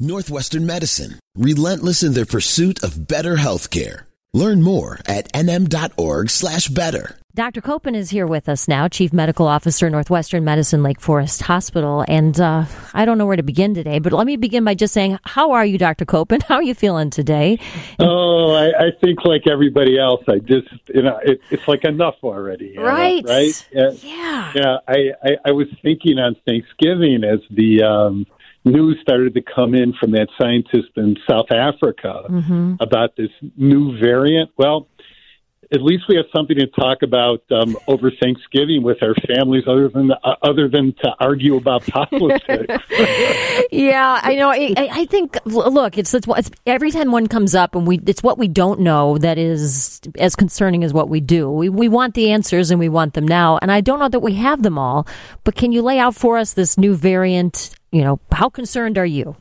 Northwestern Medicine, relentless in their pursuit of better healthcare. Learn more at nm.org/better. Dr. Koppen is here with us now, Chief Medical Officer, Northwestern Medicine, Lake Forest Hospital. And I don't know where to begin today, but let me begin by just saying, how are you, Dr. Koppen? How are you feeling today? Oh, I think like everybody else, I just, it's like enough already. Right. Right? Yeah. I was thinking on Thanksgiving as the news started to come in from that scientist in South Africa about this new variant. Well, at least we have something to talk about over Thanksgiving with our families, other than to argue about politics. Yeah, I know. I think. Look, it's every time one comes up, and it's what we don't know that is as concerning as what we do. We want the answers, and we want them now. And I don't know that we have them all. But can you lay out for us this new variant? How concerned are you?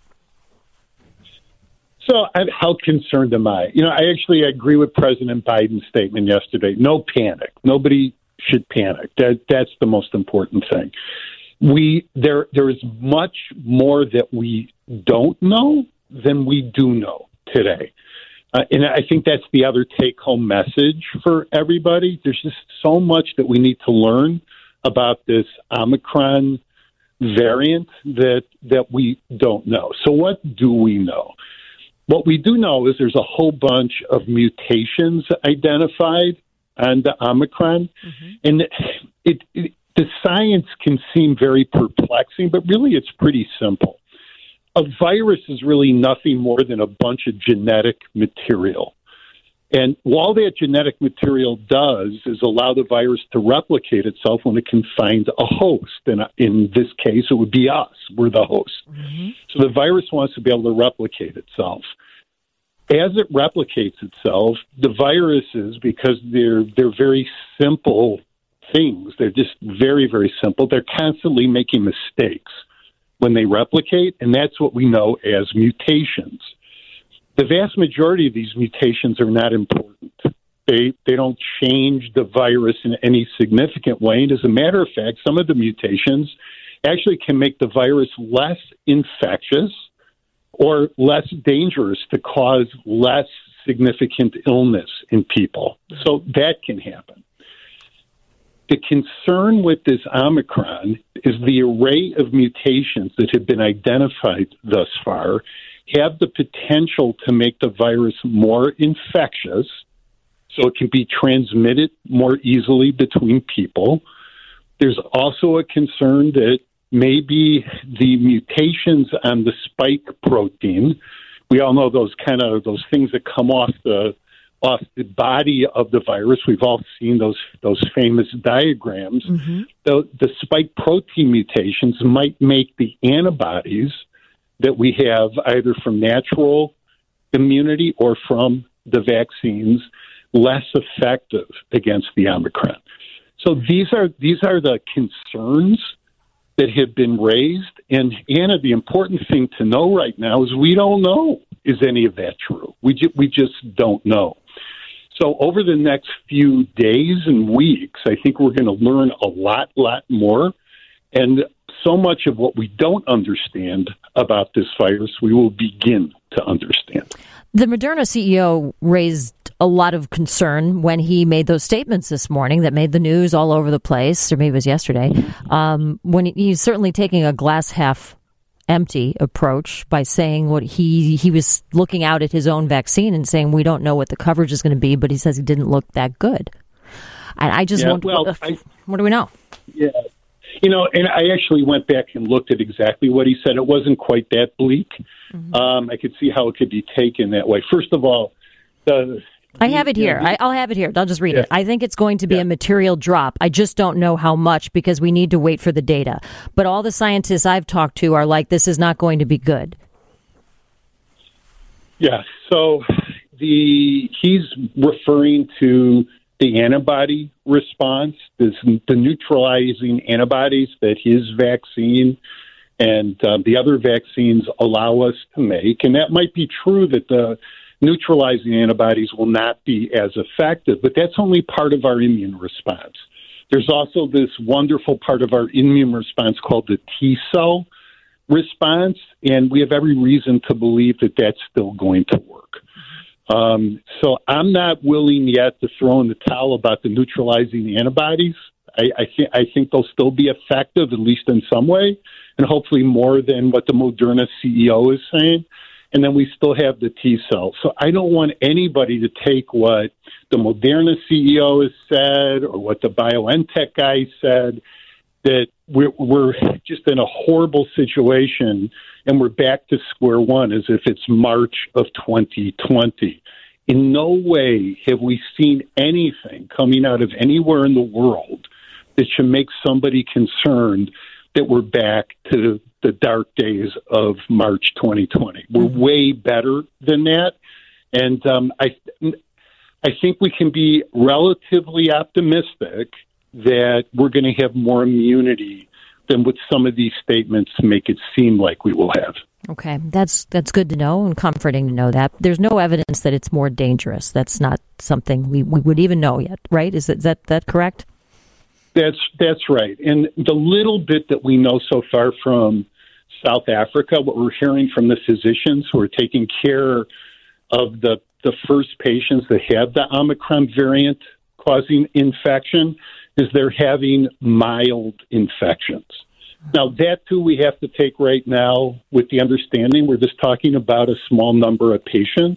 So how concerned am I? I actually agree with President Biden's statement yesterday. No panic. Nobody should panic. That's the most important thing. There is much more that we don't know than we do know today. And I think that's the other take-home message for everybody. There's just so much that we need to learn about this Omicron variant that we don't know. So what do we know? What we do know is there's a whole bunch of mutations identified on the Omicron, and the science can seem very perplexing, but really it's pretty simple. A virus is really nothing more than a bunch of genetic material. And all that genetic material does is allow the virus to replicate itself when it can find a host. And in this case, it would be us. We're the host. So the virus wants to be able to replicate itself. As it replicates itself, the viruses, because they're very simple things, they're just very, very simple, they're constantly making mistakes when they replicate, and that's what we know as mutations. The vast majority of these mutations are not important. They don't change the virus in any significant way. And as a matter of fact, some of the mutations actually can make the virus less infectious or less dangerous to cause less significant illness in people. So that can happen. The concern with this Omicron is the array of mutations that have been identified thus far have the potential to make the virus more infectious, so it can be transmitted more easily between people. There's also a concern that maybe the mutations on the spike protein, we all know those things that come off the body of the virus. We've all seen those famous diagrams. The spike protein mutations might make the antibodies that we have either from natural immunity or from the vaccines less effective against the Omicron. So these are the concerns that have been raised. And Anna, the important thing to know right now is we don't know, is any of that true? We just don't know. So over the next few days and weeks, I think we're going to learn a lot more. And so much of what we don't understand about this virus, we will begin to understand. The Moderna CEO raised a lot of concern when he made those statements this morning that made the news all over the place, or maybe it was yesterday, when he's certainly taking a glass half empty approach by saying what he was looking out at his own vaccine and saying we don't know what the coverage is going to be, but he says it didn't look that good. And I just wonder, what do we know? Yeah. And I actually went back and looked at exactly what he said. It wasn't quite that bleak. I could see how it could be taken that way. First of all, I have it here. I'll have it here. I'll just read it. I think it's going to be a material drop. I just don't know how much because we need to wait for the data. But all the scientists I've talked to are like, this is not going to be good. Yeah. So he's referring to the antibody response, the neutralizing antibodies that his vaccine and the other vaccines allow us to make. And that might be true that the neutralizing antibodies will not be as effective, but that's only part of our immune response. There's also this wonderful part of our immune response called the T cell response, and we have every reason to believe that that's still going to work. So I'm not willing yet to throw in the towel about the neutralizing antibodies. I think they'll still be effective, at least in some way, and hopefully more than what the Moderna CEO is saying. And then we still have the T cells. So I don't want anybody to take what the Moderna CEO has said or what the BioNTech guy said, that we're just in a horrible situation and we're back to square one as if it's March of 2020. In no way have we seen anything coming out of anywhere in the world that should make somebody concerned that we're back to the dark days of March 2020. We're way better than that. And I think we can be relatively optimistic that we're going to have more immunity than what some of these statements make it seem like we will have. Okay, that's good to know and comforting to know that. There's no evidence that it's more dangerous. That's not something we would even know yet, right? Is that correct? That's right. And the little bit that we know so far from South Africa, what we're hearing from the physicians who are taking care of the first patients that have the Omicron variant causing infection, is they're having mild infections. Now, that, too, we have to take right now with the understanding we're just talking about a small number of patients.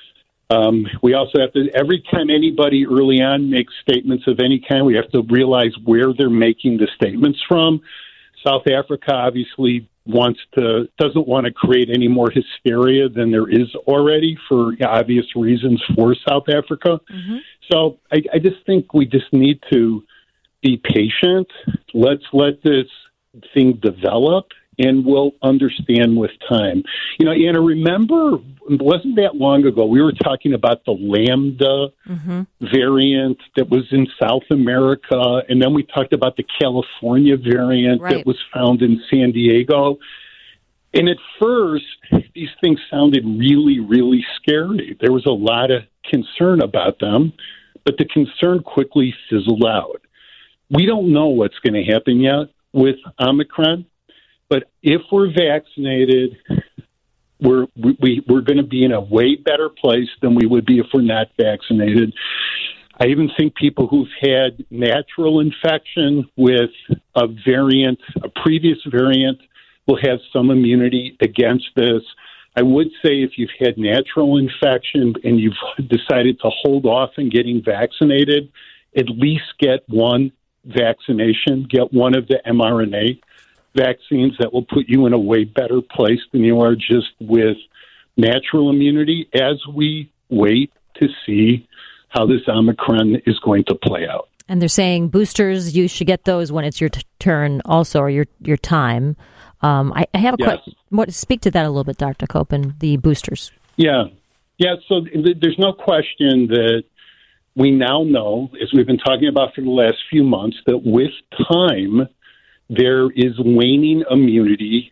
We also have to, every time anybody early on makes statements of any kind, we have to realize where they're making the statements from. South Africa obviously doesn't want to create any more hysteria than there is already for obvious reasons for South Africa. Mm-hmm. So I just think we just need to be patient. Let's let this thing develop, and we'll understand with time. You know, Anna, remember, it wasn't that long ago, we were talking about the Lambda variant that was in South America, and then we talked about the California variant that was found in San Diego. And at first, these things sounded really, really scary. There was a lot of concern about them, but the concern quickly fizzled out. We don't know what's going to happen yet with Omicron, but if we're vaccinated, we're going to be in a way better place than we would be if we're not vaccinated. I even think people who've had natural infection with a previous variant, will have some immunity against this. I would say if you've had natural infection and you've decided to hold off on getting vaccinated, at least get one vaccination, get one of the mRNA vaccines. That will put you in a way better place than you are just with natural immunity as we wait to see how this Omicron is going to play out. And they're saying boosters, you should get those when it's your turn also, or your time. I have a question. Speak to that a little bit, Dr. Koppen, the boosters. Yeah. So there's no question that we now know, as we've been talking about for the last few months, that with time, there is waning immunity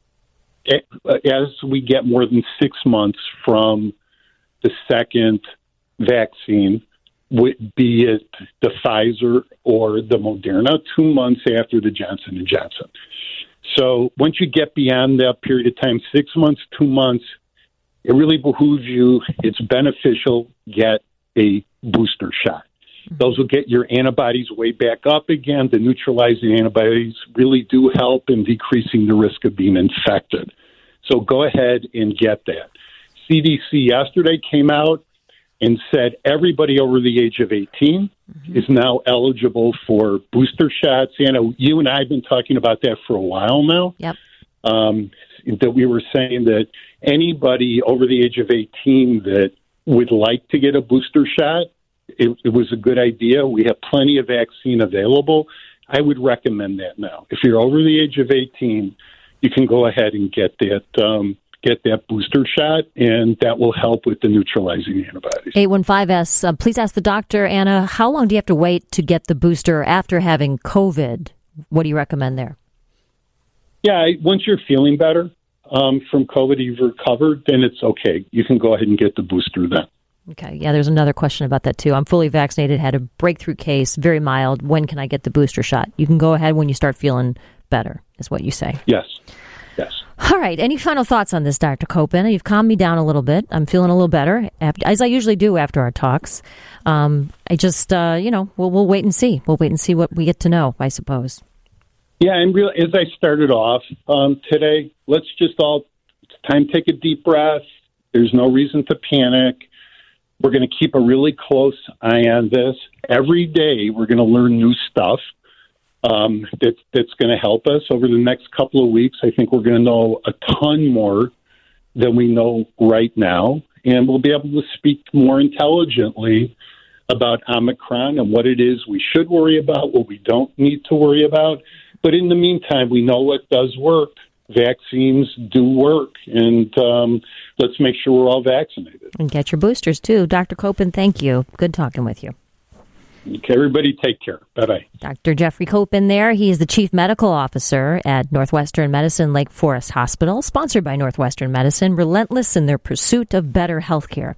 as we get more than 6 months from the second vaccine, be it the Pfizer or the Moderna, 2 months after the Johnson & Johnson. So once you get beyond that period of time, 6 months, 2 months, it really behooves you. It's beneficial. Get a booster shot. Those will get your antibodies way back up again. The neutralizing antibodies really do help in decreasing the risk of being infected. So go ahead and get that. CDC yesterday came out and said everybody over the age of 18 is now eligible for booster shots. Anna, you and I have been talking about that for a while now. Yep. That we were saying that anybody over the age of 18 that would like to get a booster shot, it was a good idea. We have plenty of vaccine available. I would recommend that now. If you're over the age of 18, you can go ahead and get that booster shot, and that will help with the neutralizing antibodies. 815S, please ask the doctor, Anna, how long do you have to wait to get the booster after having COVID? What do you recommend there? Yeah, once you're feeling better from COVID, you've recovered, then it's okay. You can go ahead and get the booster then. Okay. Yeah, there's another question about that, too. I'm fully vaccinated, had a breakthrough case, very mild. When can I get the booster shot? You can go ahead when you start feeling better, is what you say. Yes. All right. Any final thoughts on this, Dr. Copen? You've calmed me down a little bit. I'm feeling a little better, as I usually do after our talks. I just, we'll wait and see. We'll wait and see what we get to know, I suppose. Yeah, and as I started off today, let's just it's time to take a deep breath. There's no reason to panic. We're going to keep a really close eye on this. Every day we're going to learn new stuff that's going to help us over the next couple of weeks. I think we're going to know a ton more than we know right now, and we'll be able to speak more intelligently about Omicron and what it is we should worry about, what we don't need to worry about. But in the meantime, we know what does work. Vaccines do work, and let's make sure we're all vaccinated. And get your boosters, too. Dr. Copen, thank you. Good talking with you. Okay, everybody take care. Bye-bye. Dr. Jeffrey Copen there. He is the Chief Medical Officer at Northwestern Medicine Lake Forest Hospital, sponsored by Northwestern Medicine, relentless in their pursuit of better health care.